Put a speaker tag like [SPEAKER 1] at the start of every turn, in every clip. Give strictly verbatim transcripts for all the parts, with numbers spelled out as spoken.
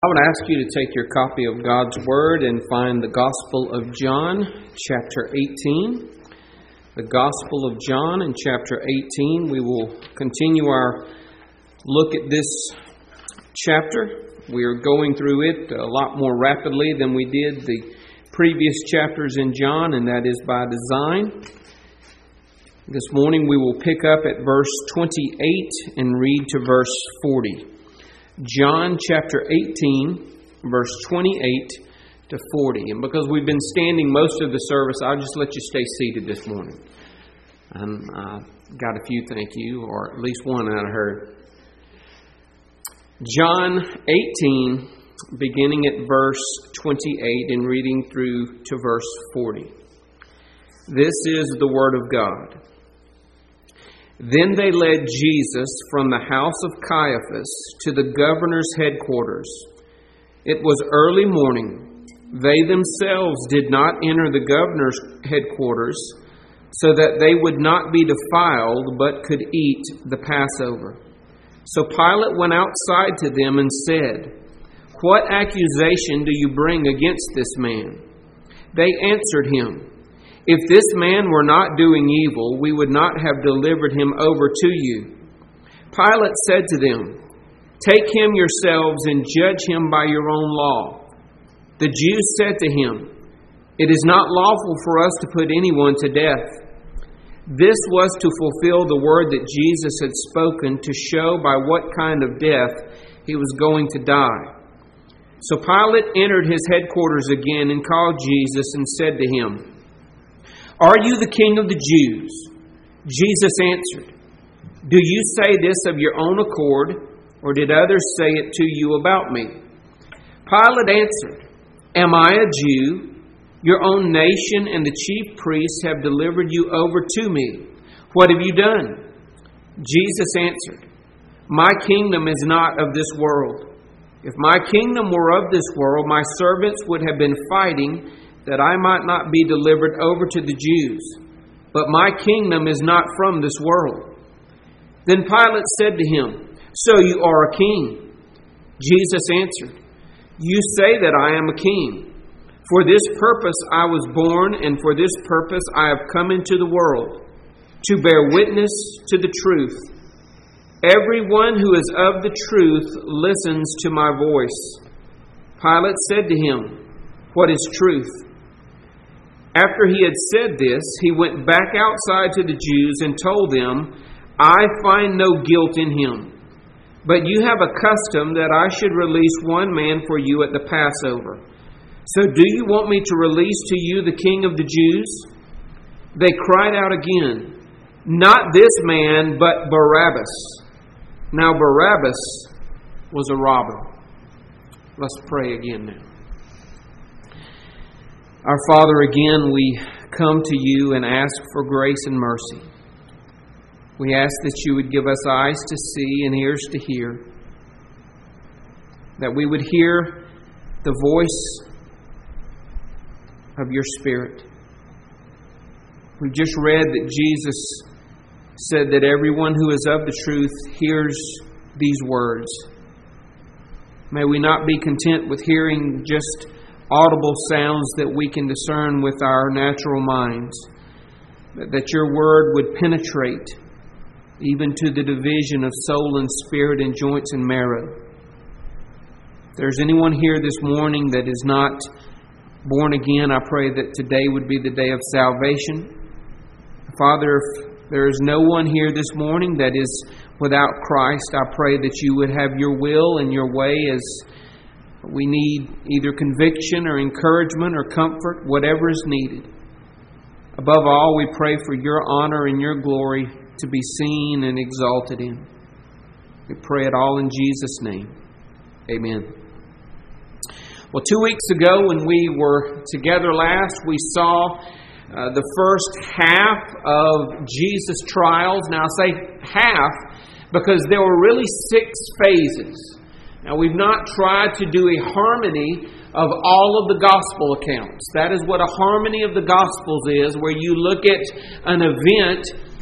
[SPEAKER 1] I would ask you to take your copy of God's Word and find the Gospel of John, chapter eighteen. The Gospel of John in chapter eighteen. We will continue our look at this chapter. We are going through it a lot more rapidly than we did the previous chapters in John, and that is by design. This morning we will pick up at verse twenty-eight and read to verse forty. John chapter eighteen, verse twenty-eight to forty. And because we've been standing most of the service, I'll just let you stay seated this morning. Um, I got a few thank you, or at least one I heard. John eighteen, beginning at verse twenty-eight and reading through to verse forty. This is the Word of God. Then they led Jesus from the house of Caiaphas to the governor's headquarters. It was early morning. They themselves did not enter the governor's headquarters, so that they would not be defiled, but could eat the Passover. So Pilate went outside to them and said, "What accusation do you bring against this man?" They answered him, "If this man were not doing evil, we would not have delivered him over to you." Pilate said to them, "Take him yourselves and judge him by your own law." The Jews said to him, "It is not lawful for us to put anyone to death." This was to fulfill the word that Jesus had spoken, to show by what kind of death he was going to die. So Pilate entered his headquarters again and called Jesus and said to him, "Are you the king of the Jews?" Jesus answered, "Do you say this of your own accord, or did others say it to you about me?" Pilate answered, "Am I a Jew? Your own nation and the chief priests have delivered you over to me. What have you done?" Jesus answered, "My kingdom is not of this world. If my kingdom were of this world, my servants would have been fighting that I might not be delivered over to the Jews. But my kingdom is not from this world." Then Pilate said to him, "So you are a king?" Jesus answered, "You say that I am a king. For this purpose I was born, and for this purpose I have come into the world, to bear witness to the truth. Everyone who is of the truth listens to my voice." Pilate said to him, "What is truth?" After he had said this, he went back outside to the Jews and told them, "I find no guilt in him. But you have a custom that I should release one man for you at the Passover. So do you want me to release to you the king of the Jews?" They cried out again, "Not this man, but Barabbas." Now Barabbas was a robber. Let's pray again now. Our Father, again we come to you and ask for grace and mercy. We ask that you would give us eyes to see and ears to hear, that we would hear the voice of your Spirit. We've just read that Jesus said that everyone who is of the truth hears these words. May we not be content with hearing just audible sounds that we can discern with our natural minds, that your word would penetrate even to the division of soul and spirit and joints and marrow. If there's anyone here this morning that is not born again, I pray that today would be the day of salvation. Father, if there is no one here this morning that is without Christ, I pray that you would have your will and your way as we need either conviction or encouragement or comfort, whatever is needed. Above all, we pray for your honor and your glory to be seen and exalted in. We pray it all in Jesus' name. Amen. Well, two weeks ago when we were together last, we saw uh, the first half of Jesus' trials. Now, I say half because there were really six phases. Now, we've not tried to do a harmony of all of the gospel accounts. That is what a harmony of the gospels is, where you look at an event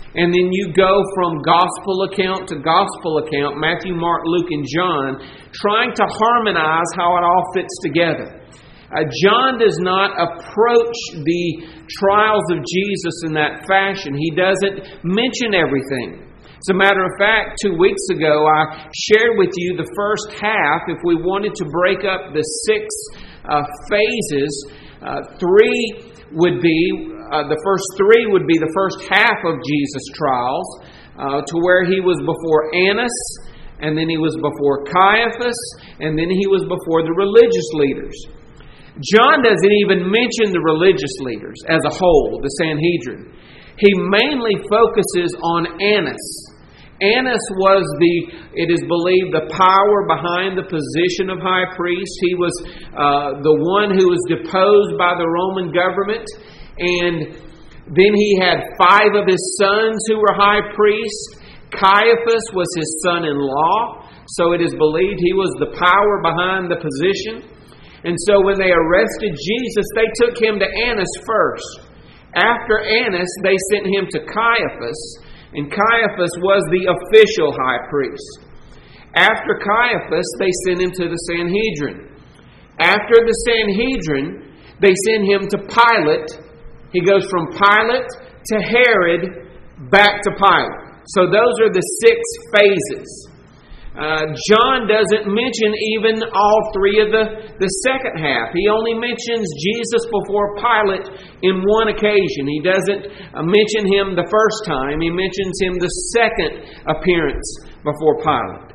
[SPEAKER 1] And then you go from gospel account to gospel account, Matthew, Mark, Luke, and John, trying to harmonize how it all fits together. Uh, John does not approach the trials of Jesus in that fashion. He doesn't mention everything. As a matter of fact, two weeks ago, I shared with you the first half. If we wanted to break up the six uh, phases, uh, three would be... Uh, the first three would be the first half of Jesus' trials, uh, to where he was before Annas, and then he was before Caiaphas, and then he was before the religious leaders. John doesn't even mention the religious leaders as a whole, the Sanhedrin. He mainly focuses on Annas. Annas was the, it is believed, the power behind the position of high priest. He was uh, the one who was deposed by the Roman government. And then he had five of his sons who were high priests. Caiaphas was his son-in-law, so it is believed he was the power behind the position. And so when they arrested Jesus, they took him to Annas first. After Annas, they sent him to Caiaphas, and Caiaphas was the official high priest. After Caiaphas, they sent him to the Sanhedrin. After the Sanhedrin, they sent him to Pilate. He goes from Pilate to Herod, back to Pilate. So those are the six phases. Uh, John doesn't mention even all three of the, the second half. He only mentions Jesus before Pilate in one occasion. He doesn't uh, mention him the first time. He mentions him the second appearance before Pilate.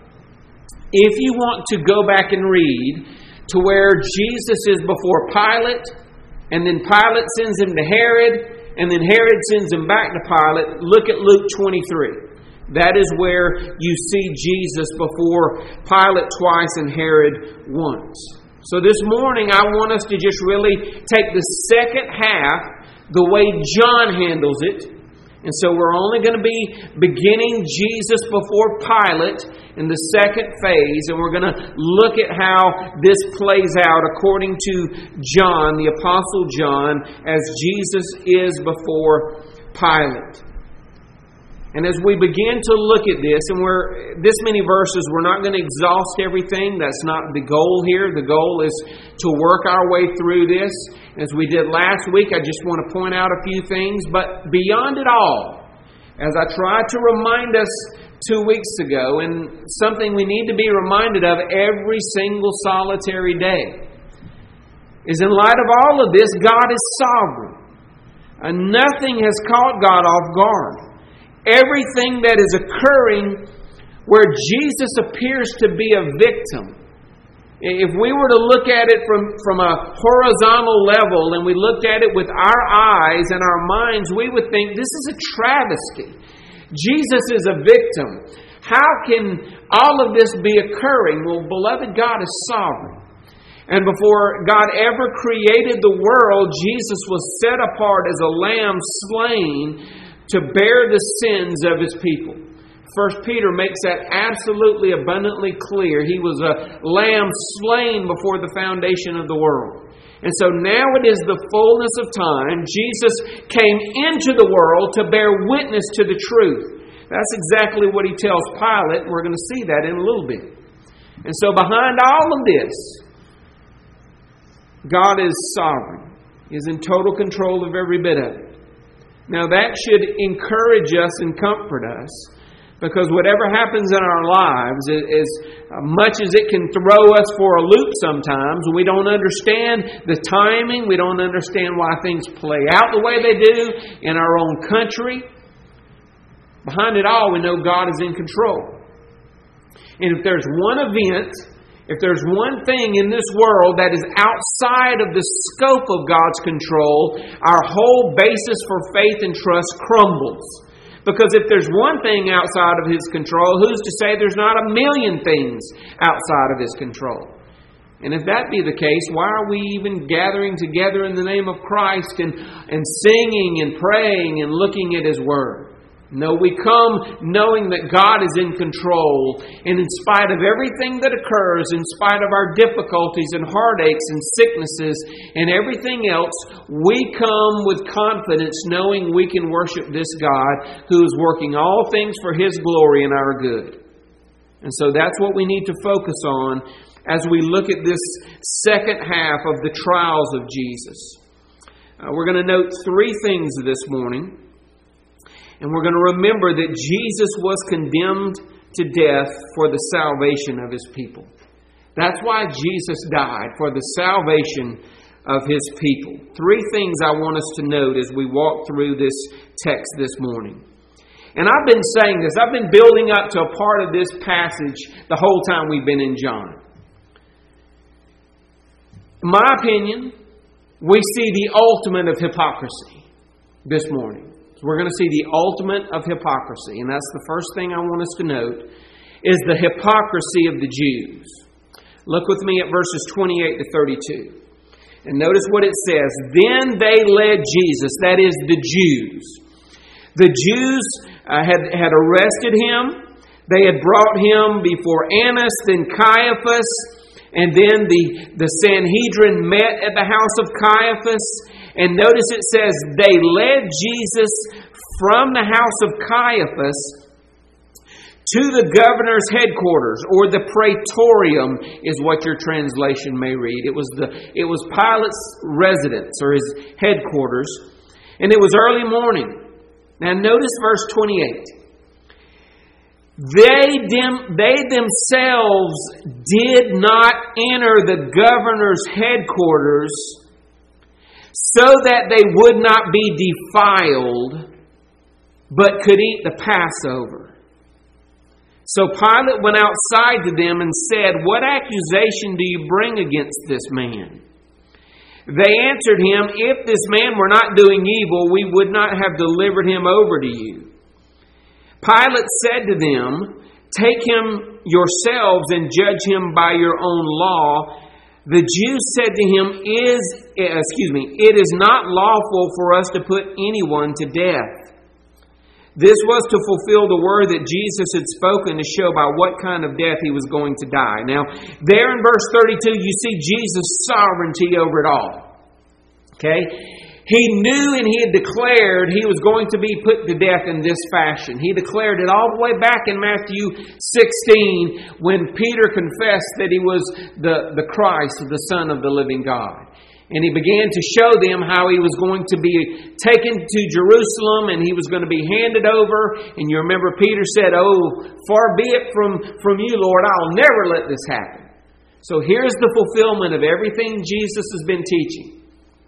[SPEAKER 1] If you want to go back and read to where Jesus is before Pilate, and then Pilate sends him to Herod, and then Herod sends him back to Pilate, look at Luke twenty-three. That is where you see Jesus before Pilate twice and Herod once. So this morning I want us to just really take the second half the way John handles it. And so we're only going to be beginning Jesus before Pilate in the second phase, and we're going to look at how this plays out according to John, the Apostle John, as Jesus is before Pilate. And as we begin to look at this, and we're this many verses, we're not going to exhaust everything. That's not the goal here. The goal is to work our way through this. As we did last week, I just want to point out a few things. But beyond it all, as I tried to remind us two weeks ago, and something we need to be reminded of every single solitary day, is in light of all of this, God is sovereign. And nothing has caught God off guard. Everything that is occurring where Jesus appears to be a victim. If we were to look at it from, from a horizontal level and we looked at it with our eyes and our minds, we would think this is a travesty. Jesus is a victim. How can all of this be occurring? Well, beloved, God is sovereign. And before God ever created the world, Jesus was set apart as a lamb slain to bear the sins of His people. First Peter makes that absolutely abundantly clear. He was a lamb slain before the foundation of the world. And so now it is the fullness of time. Jesus came into the world to bear witness to the truth. That's exactly what He tells Pilate. We're going to see that in a little bit. And so behind all of this, God is sovereign. He is in total control of every bit of it. Now that should encourage us and comfort us, because whatever happens in our lives, as much as it can throw us for a loop sometimes, we don't understand the timing, we don't understand why things play out the way they do in our own country. Behind it all, we know God is in control. And if there's one event, if there's one thing in this world that is outside of the scope of God's control, our whole basis for faith and trust crumbles. Because if there's one thing outside of His control, who's to say there's not a million things outside of His control? And if that be the case, why are we even gathering together in the name of Christ and, and singing and praying and looking at His Word? No, we come knowing that God is in control. And in spite of everything that occurs, in spite of our difficulties and heartaches and sicknesses and everything else, we come with confidence knowing we can worship this God who is working all things for His glory and our good. And so that's what we need to focus on as we look at this second half of the trials of Jesus. Uh, we're going to note three things this morning. And we're going to remember that Jesus was condemned to death for the salvation of His people. That's why Jesus died, for the salvation of His people. Three things I want us to note as we walk through this text this morning. And I've been saying this, I've been building up to a part of this passage the whole time we've been in John. In my opinion, we see the ultimate of hypocrisy this morning. We're going to see the ultimate of hypocrisy. And that's the first thing I want us to note, is the hypocrisy of the Jews. Look with me at verses twenty-eight to thirty-two. And notice what it says. Then they led Jesus, that is the Jews. The Jews uh, had, had arrested Him. They had brought Him before Annas, then Caiaphas. And then the, the Sanhedrin met at the house of Caiaphas. And notice it says, they led Jesus from the house of Caiaphas to the governor's headquarters, or the praetorium is what your translation may read. It was the it was Pilate's residence, or his headquarters, and it was early morning. Now notice verse twenty-eight. They, dem, they themselves did not enter the governor's headquarters so that they would not be defiled, but could eat the Passover. So Pilate went outside to them and said, "What accusation do you bring against this man?" They answered him, "If this man were not doing evil, we would not have delivered him over to you." Pilate said to them, "Take him yourselves and judge him by your own law." The Jews said to him, "Is excuse me, it is not lawful for us to put anyone to death." This was to fulfill the word that Jesus had spoken to show by what kind of death He was going to die. Now, there in verse thirty-two, you see Jesus' sovereignty over it all. Okay? He knew and He had declared He was going to be put to death in this fashion. He declared it all the way back in Matthew sixteen when Peter confessed that he was the, the Christ, the Son of the living God. And He began to show them how He was going to be taken to Jerusalem and He was going to be handed over. And you remember Peter said, "Oh, far be it from, from you, Lord, I'll never let this happen." So here's the fulfillment of everything Jesus has been teaching.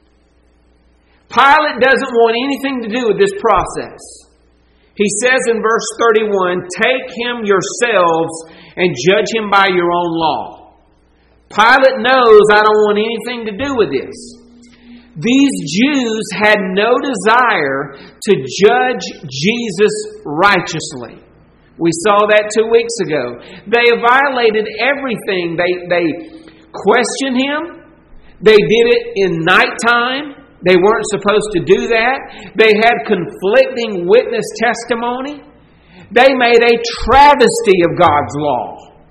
[SPEAKER 1] Pilate doesn't want anything to do with this process. He says in verse thirty-one, "Take him yourselves and judge him by your own law." Pilate knows, I don't want anything to do with this. These Jews had no desire to judge Jesus righteously. We saw that two weeks ago. They violated everything. They, they questioned Him. They did it in nighttime. They weren't supposed to do that. They had conflicting witness testimony. They made a travesty of God's law.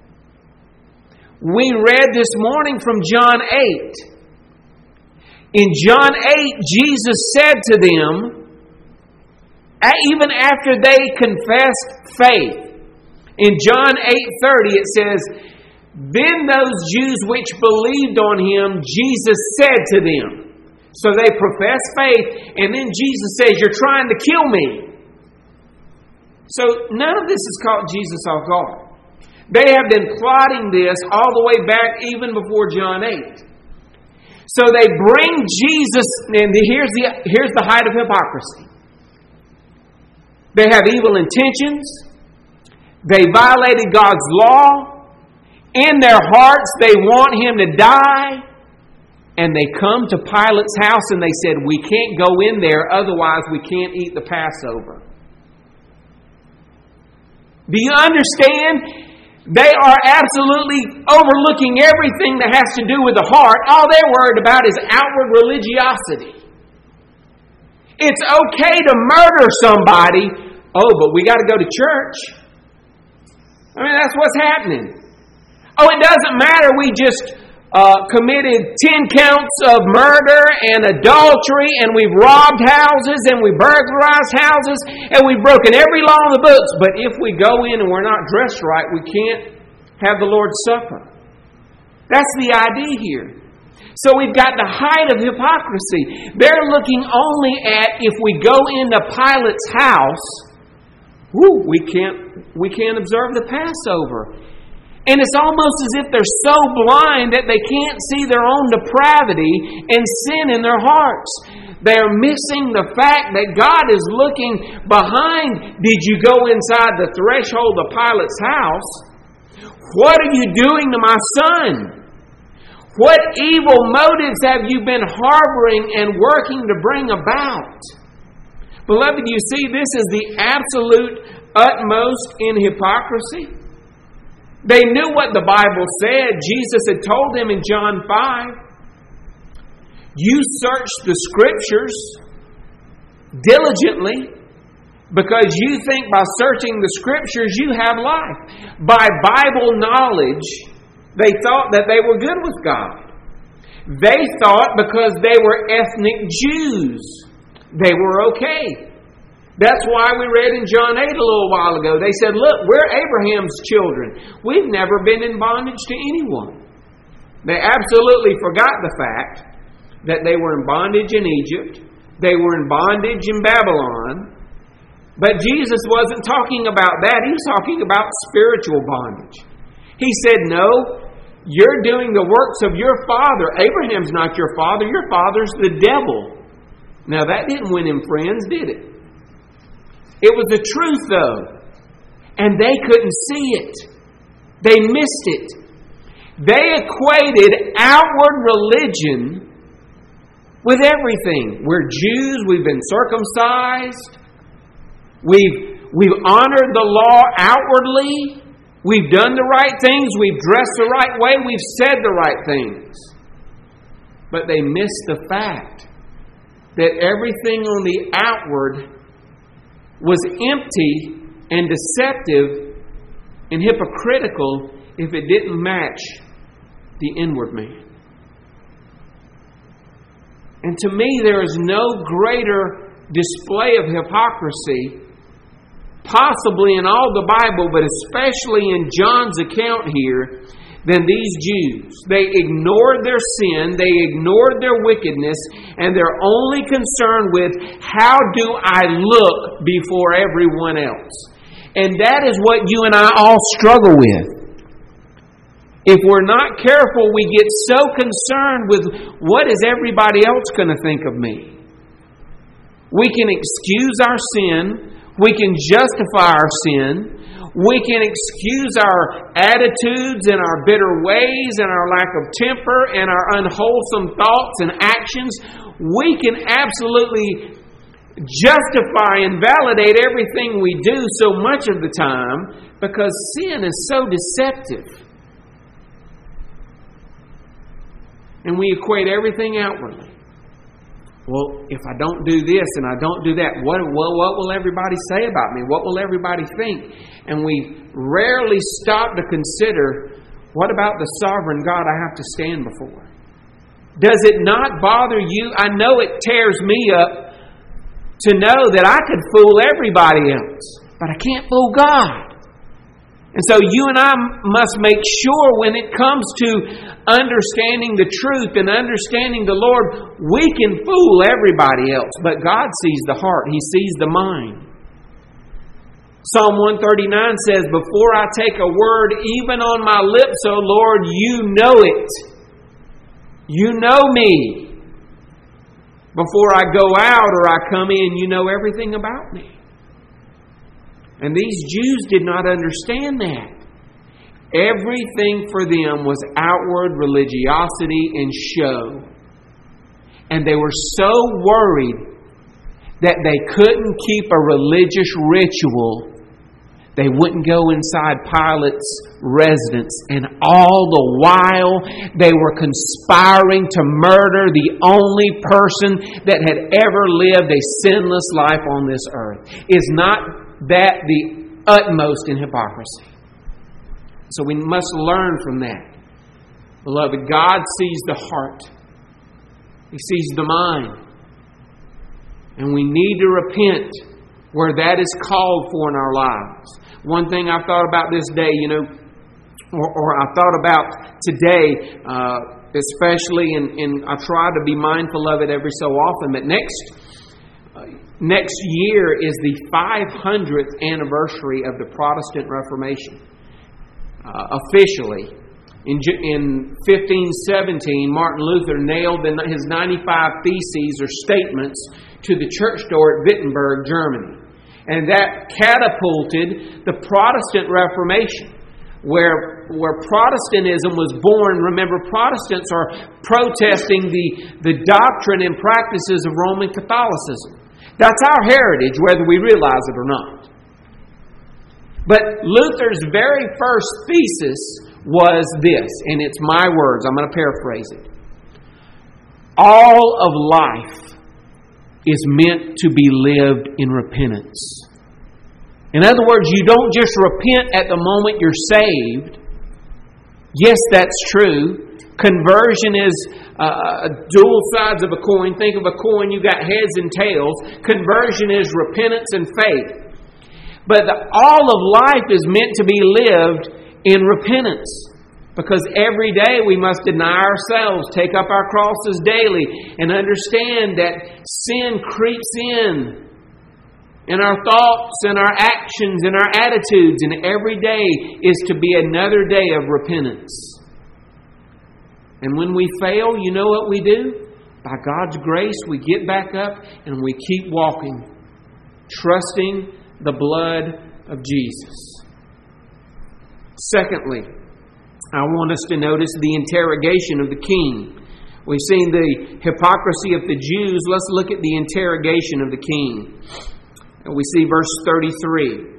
[SPEAKER 1] We read this morning from John eight. In John eight, Jesus said to them, even after they confessed faith, in John eight thirty it says, "Then those Jews which believed on Him, Jesus said to them." So they profess faith, and then Jesus says, "You're trying to kill me." So none of this has caught Jesus off guard. They have been plotting this all the way back even before John eight. So they bring Jesus, and here's the, here's the height of hypocrisy. They have evil intentions. They violated God's law. In their hearts, they want Him to die. And they come to Pilate's house and they said, "We can't go in there, otherwise we can't eat the Passover." Do you understand? They are absolutely overlooking everything that has to do with the heart. All they're worried about is outward religiosity. It's okay to murder somebody Oh, but we got to go to church. I mean, that's what's happening. Oh, it doesn't matter. We just uh, committed ten counts of murder and adultery, and we've robbed houses, and we burglarized houses, and we've broken every law in the books. But if we go in and we're not dressed right, we can't have the Lord's Supper. That's the idea here. So we've got the height of hypocrisy. They're looking only at if we go into Pilate's house, whoo, we can't we can't observe the Passover. And it's almost as if they're so blind that they can't see their own depravity and sin in their hearts. They're missing the fact that God is looking behind. Did you go inside the threshold of Pilate's house? What are you doing to my son? What evil motives have you been harboring and working to bring about? Beloved, you see, this is the absolute utmost in hypocrisy. They knew what the Bible said. Jesus had told them in John five, you search the Scriptures diligently because you think by searching the Scriptures you have life. By Bible knowledge, they thought that they were good with God. They thought because they were ethnic Jews, they were okay. That's why we read in John eight a little while ago. They said, look, we're Abraham's children. We've never been in bondage to anyone. They absolutely forgot the fact that they were in bondage in Egypt. They were in bondage in Babylon. But Jesus wasn't talking about that. He was talking about spiritual bondage. He said, no, you're doing the works of your father. Abraham's not your father. Your father's the devil. Now that didn't win him friends, did it? It was the truth, though. And they couldn't see it. They missed it. They equated outward religion with everything. We're Jews. We've been circumcised. We've, we've honored the law outwardly. We've done the right things. We've dressed the right way. We've said the right things. But they missed the fact that everything on the outward was empty and deceptive and hypocritical if it didn't match the inward man. And to me, there is no greater display of hypocrisy, possibly in all the Bible, but especially in John's account here, than these Jews. They ignored their sin, they ignored their wickedness, and they're only concerned with how do I look before everyone else. And that is what you and I all struggle with. If we're not careful, we get so concerned with what is everybody else going to think of me. We can excuse our sin, we can justify our sin, we can excuse our attitudes and our bitter ways and our lack of temper and our unwholesome thoughts and actions. We can absolutely justify and validate everything we do so much of the time because sin is so deceptive. And we equate everything outwardly. Well, if I don't do this and I don't do that, what, what, what will everybody say about me? What will everybody think? And we rarely stop to consider, what about the sovereign God I have to stand before? Does it not bother you? I know it tears me up to know that I could fool everybody else, but I can't fool God. And so you and I must make sure when it comes to understanding the truth and understanding the Lord, we can fool everybody else, but God sees the heart. He sees the mind. Psalm one thirty-nine says, before I take a word even on my lips, O Lord, you know it. You know me. Before I go out or I come in, you know everything about me. And these Jews did not understand that. Everything for them was outward religiosity and show. And they were so worried that they couldn't keep a religious ritual. They wouldn't go inside Pilate's residence. And all the while they were conspiring to murder the only person that had ever lived a sinless life on this earth. Is not that the utmost in hypocrisy. So we must learn from that. Beloved, God sees the heart. He sees the mind. And we need to repent where that is called for in our lives. One thing I've thought about this day, you know, or, or I thought about today, uh, especially, and, and I try to be mindful of it every so often, but next uh, next year is the five hundredth anniversary of the Protestant Reformation. Uh, officially, in, in fifteen seventeen, Martin Luther nailed his ninety-five Theses or statements to the church door at Wittenberg, Germany. And that catapulted the Protestant Reformation, where, where Protestantism was born. Remember, Protestants are protesting the, the doctrine and practices of Roman Catholicism. That's our heritage, whether we realize it or not. But Luther's very first thesis was this, and it's my words, I'm going to paraphrase it. All of life is meant to be lived in repentance. In other words, you don't just repent at the moment you're saved. Yes, that's true. Conversion is uh, dual sides of a coin. Think of a coin, you got heads and tails. Conversion is repentance and faith. But the, all of life is meant to be lived in repentance. Because every day we must deny ourselves, take up our crosses daily, and understand that sin creeps in in our thoughts and our actions and our attitudes. And every day is to be another day of repentance. And when we fail, you know what we do? By God's grace, we get back up and we keep walking, trusting the blood of Jesus. Secondly, I want us to notice the interrogation of the king. We've seen the hypocrisy of the Jews. Let's look at the interrogation of the king. And we see verse thirty-three.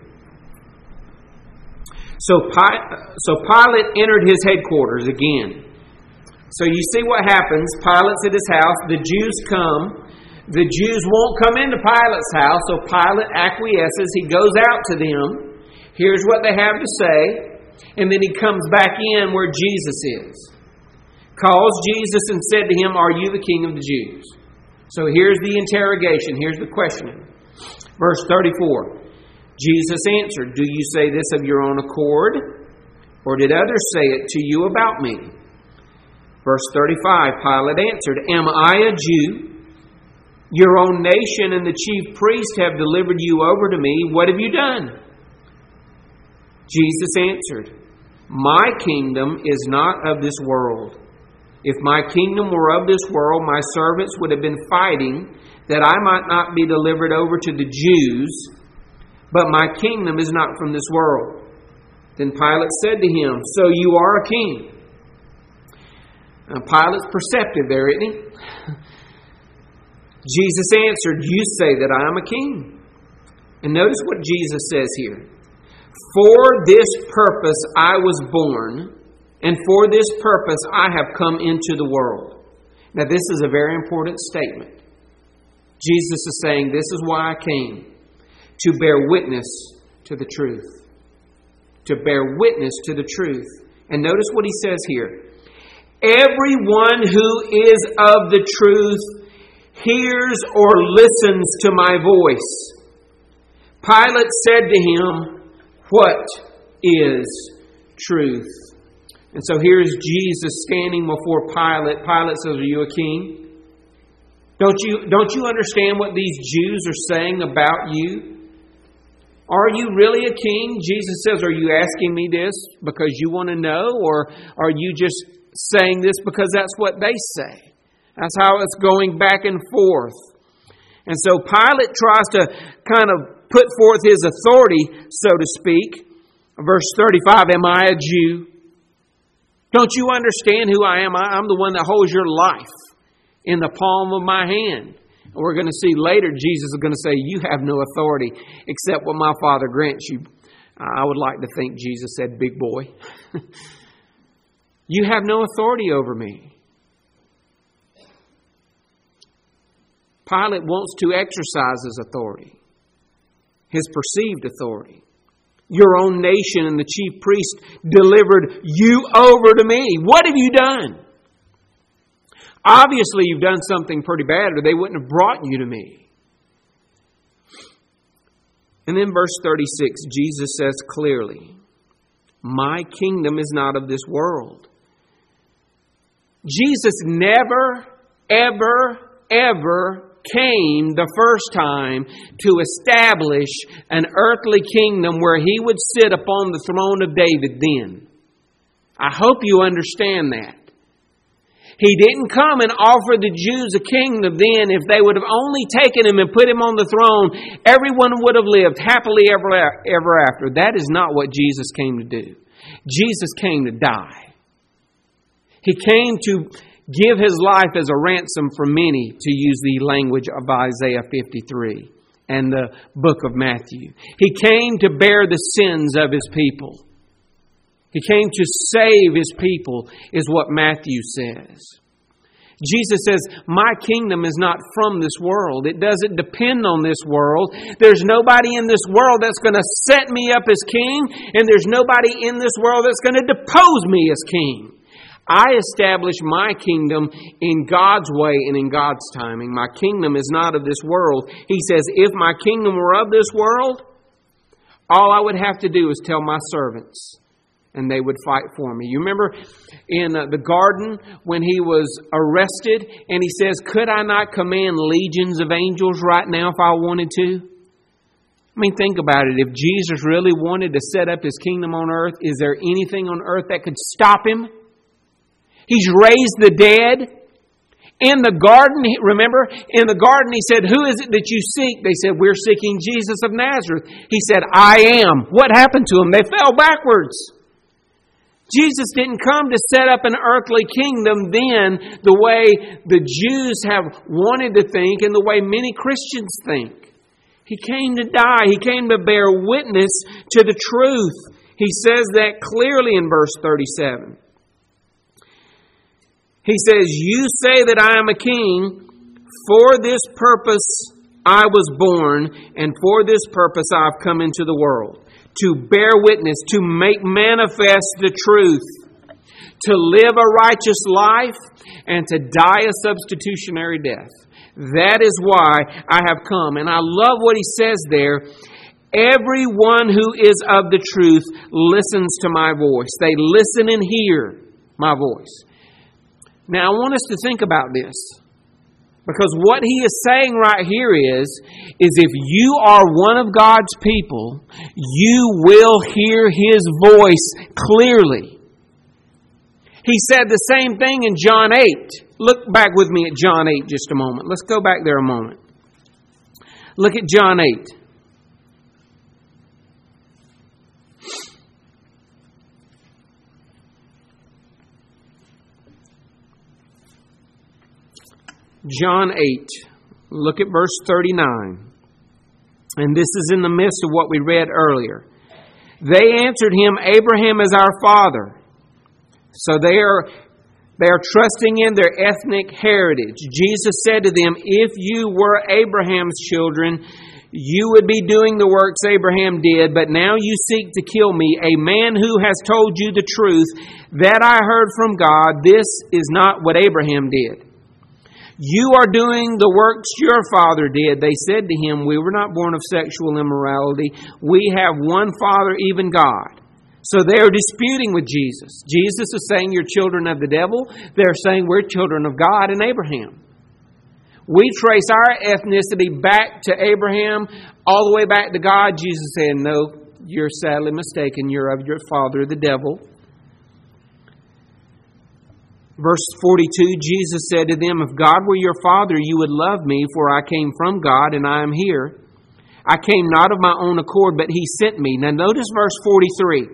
[SPEAKER 1] So, so Pilate entered his headquarters again. So you see what happens. Pilate's at his house. The Jews come. The Jews won't come into Pilate's house, so Pilate acquiesces. He goes out to them. Here's what they have to say. And then he comes back in where Jesus is. Calls Jesus and said to him, "Are you the king of the Jews?" So here's the interrogation. Here's the questioning. Verse thirty-four. Jesus answered, "Do you say this of your own accord? Or did others say it to you about me?" Verse thirty-five. Pilate answered, "Am I a Jew? Your own nation and the chief priest have delivered you over to me. What have you done?" Jesus answered, "My kingdom is not of this world. If my kingdom were of this world, my servants would have been fighting that I might not be delivered over to the Jews, but my kingdom is not from this world." Then Pilate said to him, "So you are a king?" Now, Pilate's perceptive there, isn't he? Jesus answered, "You say that I am a king." And notice what Jesus says here. "For this purpose I was born, and for this purpose I have come into the world." Now this is a very important statement. Jesus is saying, this is why I came, to bear witness to the truth. To bear witness to the truth. And notice what he says here. "Everyone who is of the truth hears or listens to my voice." Pilate said to him, "What is truth?" And so here's Jesus standing before Pilate. Pilate says, "Are you a king? Don't you, don't you understand what these Jews are saying about you? Are you really a king?" Jesus says, "Are you asking me this because you want to know? Or are you just saying this because that's what they say?" That's how it's going back and forth. And so Pilate tries to kind of put forth his authority, so to speak. Verse thirty-five, "Am I a Jew? Don't you understand who I am? I'm the one that holds your life in the palm of my hand." And we're going to see later, Jesus is going to say, "You have no authority except what my Father grants you." I would like to think Jesus said, "Big boy." You have no authority over me. Pilate wants to exercise his authority. his perceived authority. Your own nation and the chief priest delivered you over to me. What have you done? Obviously, you've done something pretty bad, or they wouldn't have brought you to me. And then verse thirty-six, Jesus says clearly, my kingdom is not of this world. Jesus never, ever, ever came the first time to establish an earthly kingdom where he would sit upon the throne of David then. I hope you understand that. He didn't come and offer the Jews a kingdom then. If they would have only taken him and put him on the throne, everyone would have lived happily ever, ever after. That is not what Jesus came to do. Jesus came to die. He came to give his life as a ransom for many, to use the language of Isaiah fifty-three and the book of Matthew. He came to bear the sins of his people. He came to save his people, is what Matthew says. Jesus says, my kingdom is not from this world. It doesn't depend on this world. There's nobody in this world that's going to set me up as king, and there's nobody in this world that's going to depose me as king. I establish my kingdom in God's way and in God's timing. My kingdom is not of this world. He says, if my kingdom were of this world, all I would have to do is tell my servants, and they would fight for me. You remember in uh, the garden when he was arrested, and he says, could I not command legions of angels right now if I wanted to? I mean, think about it. If Jesus really wanted to set up his kingdom on earth, is there anything on earth that could stop him? He's raised the dead. In the garden, remember, in the garden he said, who is it that you seek? They said, we're seeking Jesus of Nazareth. He said, I am. What happened to him? They fell backwards. Jesus didn't come to set up an earthly kingdom then the way the Jews have wanted to think and the way many Christians think. He came to die. He came to bear witness to the truth. He says that clearly in verse thirty-seven. He says, you say that I am a king. For this purpose I was born, and for this purpose I have come into the world. To bear witness, to make manifest the truth, to live a righteous life, and to die a substitutionary death. That is why I have come. And I love what he says there. Everyone who is of the truth listens to my voice. They listen and hear my voice. Now, I want us to think about this. Because what he is saying right here is, is if you are one of God's people, you will hear his voice clearly. He said the same thing in John eight. Look back with me at John eight just a moment. Let's go back there a moment. Look at John eight. John eight, look at verse thirty-nine. And this is in the midst of what we read earlier. They answered him, Abraham is our father. So they are, they are trusting in their ethnic heritage. Jesus said to them, if you were Abraham's children, you would be doing the works Abraham did, but now you seek to kill me, a man who has told you the truth that I heard from God. This is not what Abraham did. You are doing the works your father did. They said to him, we were not born of sexual immorality. We have one Father, even God. So they are disputing with Jesus. Jesus is saying you're children of the devil. They're saying we're children of God and Abraham. We trace our ethnicity back to Abraham, all the way back to God. Jesus said, no, you're sadly mistaken. You're of your father, the devil. Verse forty-two, Jesus said to them, if God were your father, you would love me, for I came from God and I am here. I came not of my own accord, but he sent me. Now notice verse forty-three.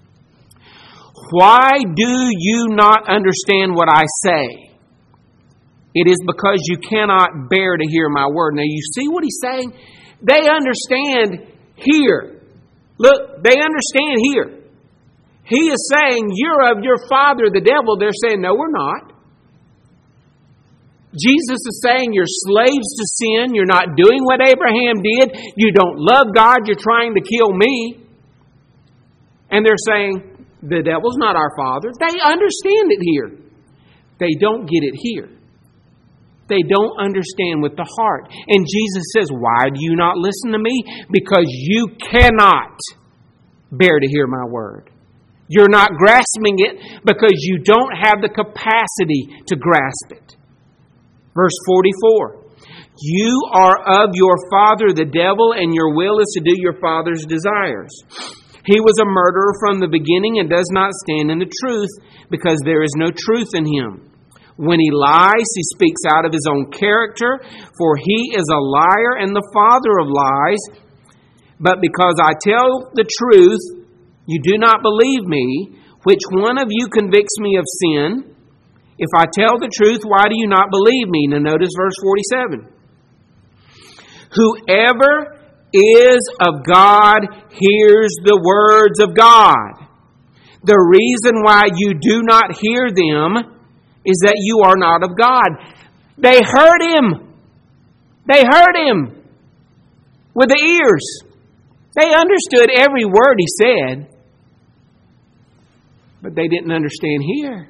[SPEAKER 1] Why do you not understand what I say? It is because you cannot bear to hear my word. Now you see what he's saying? They understand here. Look, they understand here. He is saying, you're of your father, the devil. They're saying, no, we're not. Jesus is saying you're slaves to sin. You're not doing what Abraham did. You don't love God. You're trying to kill me. And they're saying, the devil's not our father. They understand it here. They don't get it here. They don't understand with the heart. And Jesus says, why do you not listen to me? Because you cannot bear to hear my word. You're not grasping it because you don't have the capacity to grasp it. Verse forty-four. You are of your father the devil, and your will is to do your father's desires. He was a murderer from the beginning and does not stand in the truth, because there is no truth in him. When he lies, he speaks out of his own character, for he is a liar and the father of lies. But because I tell the truth, you do not believe me. Which one of you convicts me of sin? If I tell the truth, why do you not believe me? Now notice verse forty-seven. Whoever is of God hears the words of God. The reason why you do not hear them is that you are not of God. They heard him. They heard him with the ears. They understood every word he said, but they didn't understand here.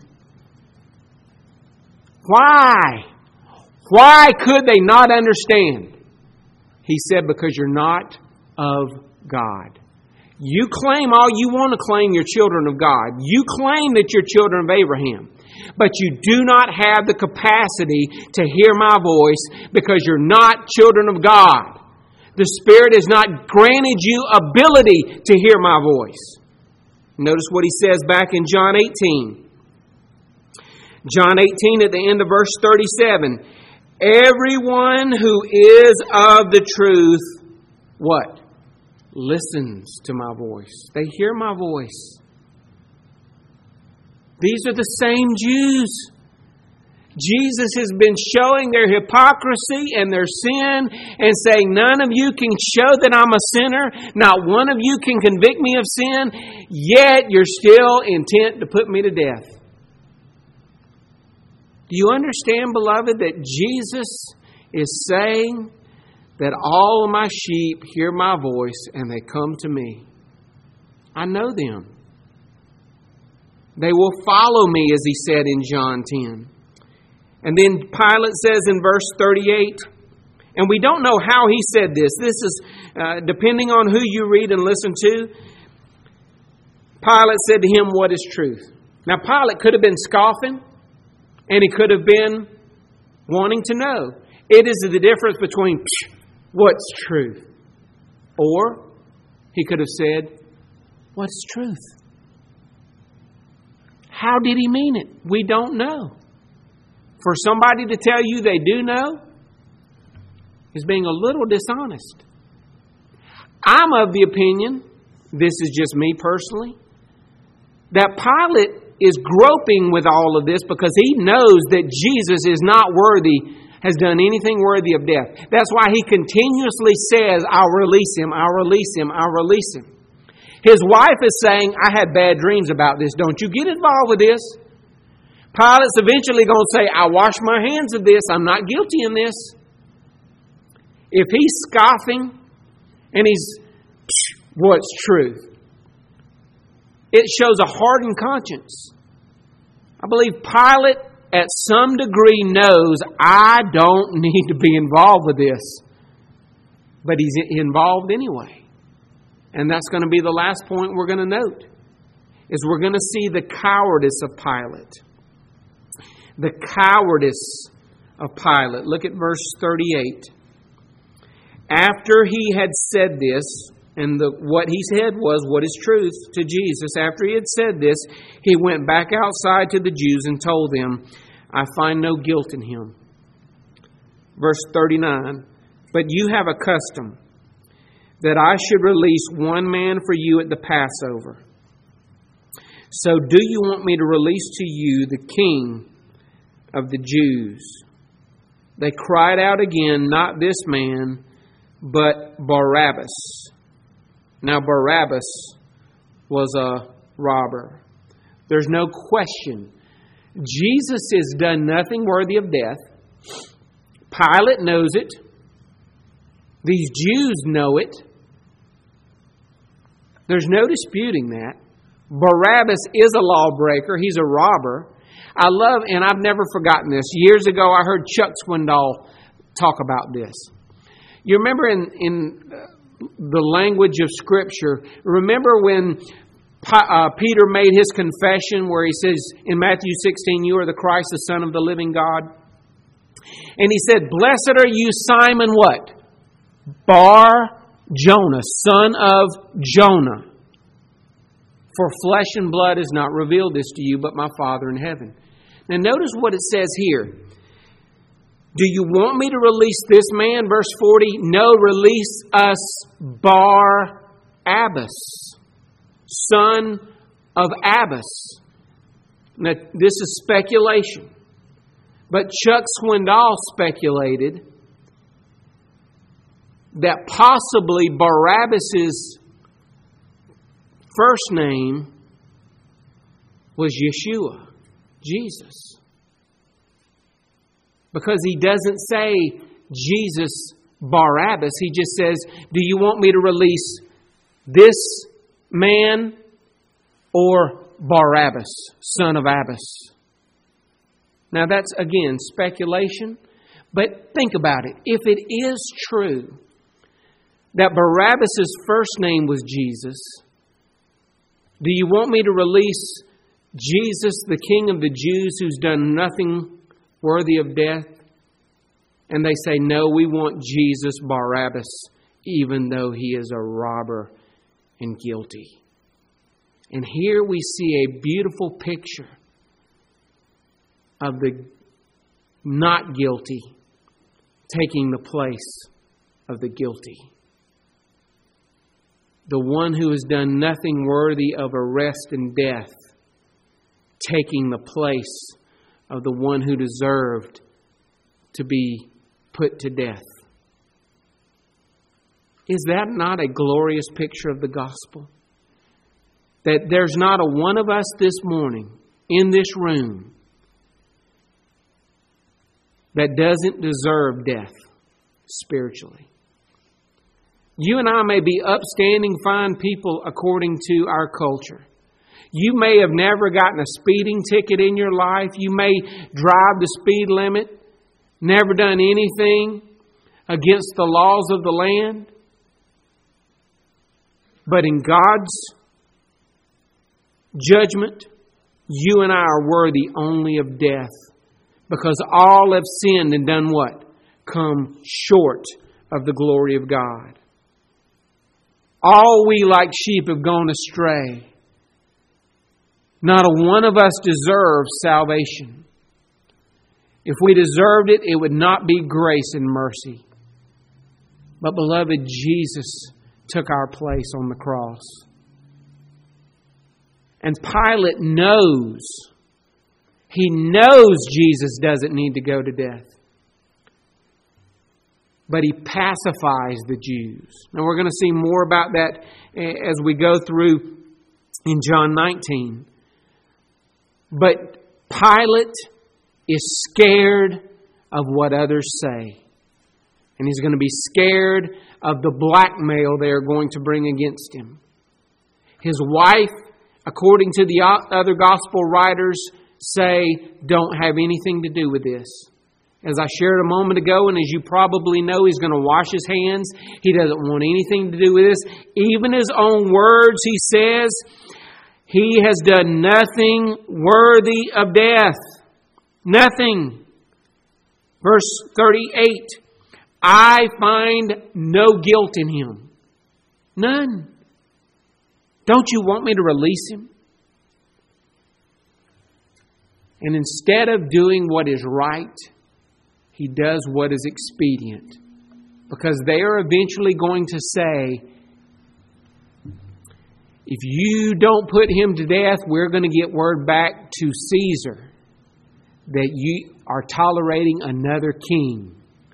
[SPEAKER 1] Why? Why could they not understand? He said, because you're not of God. You claim all you want to claim you're children of God. You claim that you're children of Abraham. But you do not have the capacity to hear my voice because you're not children of God. The Spirit has not granted you ability to hear my voice. Notice what he says back in John eighteen. John eighteen at the end of verse thirty-seven. Everyone who is of the truth, what? Listens to my voice. They hear my voice. These are the same Jews. Jesus has been showing their hypocrisy and their sin and saying, none of you can show that I'm a sinner. Not one of you can convict me of sin. Yet you're still intent to put me to death. Do you understand, beloved, that Jesus is saying that all of my sheep hear my voice and they come to me? I know them. They will follow me, as he said in John ten. And then Pilate says in verse thirty-eight, and we don't know how he said this. This is uh, depending on who you read and listen to. Pilate said to him, what is truth? Now Pilate could have been scoffing, and he could have been wanting to know. It is the difference between what's truth, or he could have said, what's truth? How did he mean it? We don't know. For somebody to tell you they do know is being a little dishonest. I'm of the opinion, this is just me personally, that Pilate is groping with all of this because he knows that Jesus is not worthy, has done anything worthy of death. That's why he continuously says, I'll release him, I'll release him, I'll release him. His wife is saying, I had bad dreams about this. Don't you get involved with this. Pilate's eventually going to say, I wash my hands of this. I'm not guilty in this. If he's scoffing and he's, what's truth? It shows a hardened conscience. I believe Pilate, at some degree, knows I don't need to be involved with this. But he's involved anyway. And that's going to be the last point we're going to note, is we're going to see the cowardice of Pilate. The cowardice of Pilate. Look at verse thirty-eight. After he had said this, and the, what he said was, what is truth to Jesus? After he had said this, he went back outside to the Jews and told them, I find no guilt in him. Verse thirty-nine. But you have a custom that I should release one man for you at the Passover. So do you want me to release to you the king of the Jews? They cried out again, not this man, but Barabbas. Now Barabbas was a robber. There's no question. Jesus has done nothing worthy of death. Pilate knows it. These Jews know it. There's no disputing that. Barabbas is a lawbreaker. He's a robber. I love, and I've never forgotten this. Years ago, I heard Chuck Swindoll talk about this. You remember in, in the language of Scripture, remember when uh, Peter made his confession where he says in Matthew sixteen, "You are the Christ, the Son of the living God." And he said, "Blessed are you, Simon," what? Bar Jonah, son of Jonah. "For flesh and blood has not revealed this to you, but my Father in heaven." Now notice what it says here. Do you want me to release this man? Verse forty, "No, release us Barabbas, son of Abbas." Now this is speculation. But Chuck Swindoll speculated that possibly Barabbas' first name was Yeshua, Jesus. Because he doesn't say Jesus Barabbas. He just says, "Do you want me to release this man or Barabbas, son of Abbas?" Now that's, again, speculation. But think about it. If it is true that Barabbas' first name was Jesus, do you want me to release Jesus, the King of the Jews, who's done nothing worthy of death? And they say, "No, we want Jesus Barabbas, even though he is a robber and guilty." And here we see a beautiful picture of the not guilty taking the place of the guilty. The one who has done nothing worthy of arrest and death taking the place of the one who deserved to be put to death. Is that not a glorious picture of the gospel? That there's not a one of us this morning in this room that doesn't deserve death spiritually. You and I may be upstanding, fine people according to our culture. You may have never gotten a speeding ticket in your life. You may drive the speed limit, never done anything against the laws of the land. But in God's judgment, you and I are worthy only of death. Because all have sinned and done what? Come short of the glory of God. All we like sheep have gone astray. Not a one of us deserves salvation. If we deserved it, it would not be grace and mercy. But beloved, Jesus took our place on the cross. And Pilate knows, he knows Jesus doesn't need to go to death. But he pacifies the Jews. Now we're going to see more about that as we go through in John nineteen. But Pilate is scared of what others say. And he's going to be scared of the blackmail they're going to bring against him. His wife, according to the other gospel writers, say, don't have anything to do with this. As I shared a moment ago, and as you probably know, he's going to wash his hands. He doesn't want anything to do with this. Even his own words, he says, he has done nothing worthy of death. Nothing. Verse thirty-eight, I find no guilt in him. None. Don't you want me to release him? And instead of doing what is right, he does what is expedient. Because they are eventually going to say, if you don't put him to death, we're going to get word back to Caesar that you are tolerating another king.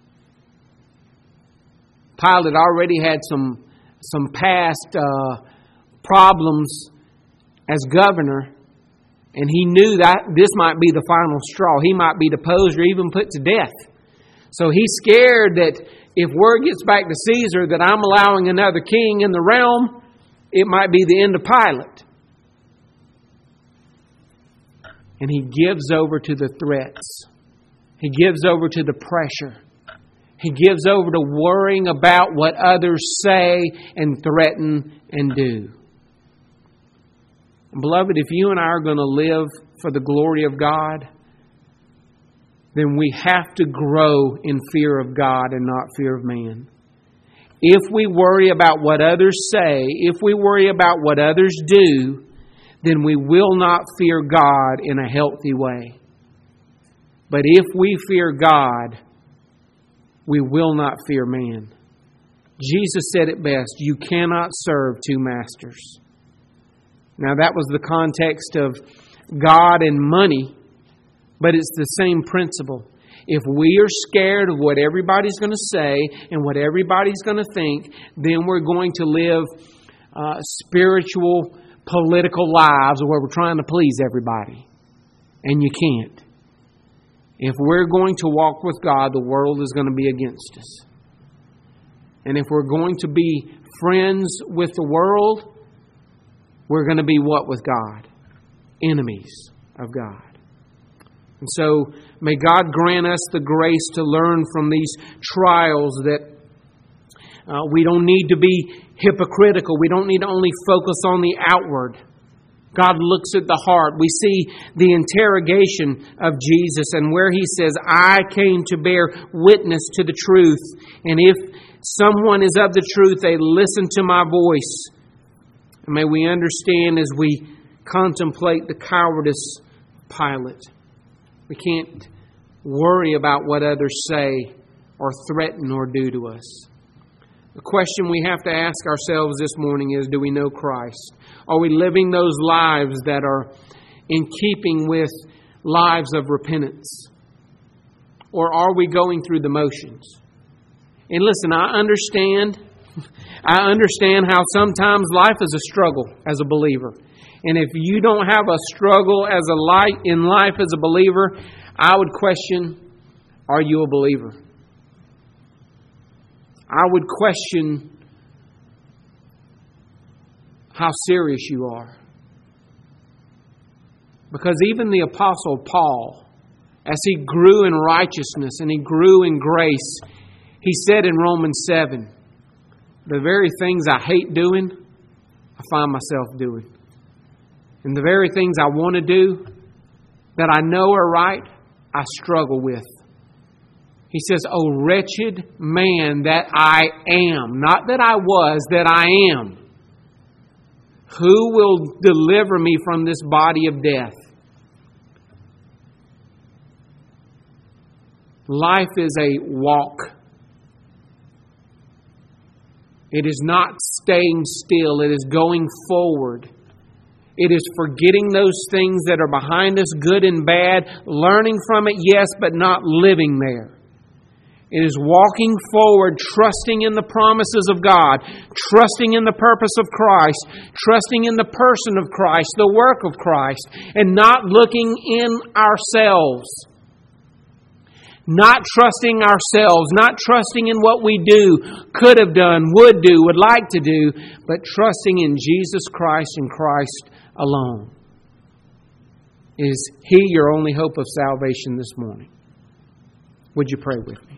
[SPEAKER 1] Pilate already had some, some past uh, problems as governor. And he knew that this might be the final straw. He might be deposed or even put to death So he's scared that if word gets back to Caesar that I'm allowing another king in the realm, it might be the end of Pilate. And he gives over to the threats. He gives over to the pressure. He gives over to worrying about what others say and threaten and do. Beloved, if you and I are going to live for the glory of God, then we have to grow in fear of God and not fear of man. If we worry about what others say, if we worry about what others do, then we will not fear God in a healthy way. But if we fear God, we will not fear man. Jesus said it best, you cannot serve two masters. Now that was the context of God and money, but it's the same principle. If we are scared of what everybody's going to say and what everybody's going to think, then we're going to live uh, spiritual, political lives where we're trying to please everybody. And you can't. If we're going to walk with God, the world is going to be against us. And if we're going to be friends with the world, we're going to be what with God? Enemies of God. And so may God grant us the grace to learn from these trials that uh, we don't need to be hypocritical. We don't need to only focus on the outward. God looks at the heart. We see the interrogation of Jesus and where He says, I came to bear witness to the truth. And if someone is of the truth, they listen to my voice. And may we understand as we contemplate the cowardice of Pilate. We can't worry about what others say or threaten or do to us. The question we have to ask ourselves this morning is, do we know Christ? Are we living those lives that are in keeping with lives of repentance? Or are we going through the motions? And listen, I understand, I understand how sometimes life is a struggle as a believer. And if you don't have a struggle as a light in life as a believer, I would question, are you a believer? I would question how serious you are. Because even the Apostle Paul, as he grew in righteousness and he grew in grace, he said in Romans seven, the very things I hate doing, I find myself doing. And the very things I want to do that I know are right, I struggle with. He says, "O wretched man that I am," not that I was, that I am. "Who will deliver me from this body of death?" Life is a walk. It is not staying still. It is going forward. It is forgetting those things that are behind us, good and bad, learning from it, yes, but not living there. It is walking forward, trusting in the promises of God, trusting in the purpose of Christ, trusting in the person of Christ, the work of Christ, and not looking in ourselves. Not trusting ourselves, not trusting in what we do, could have done, would do, would like to do, but trusting in Jesus Christ and Christ alone. Is He your only hope of salvation this morning? Would you pray with me?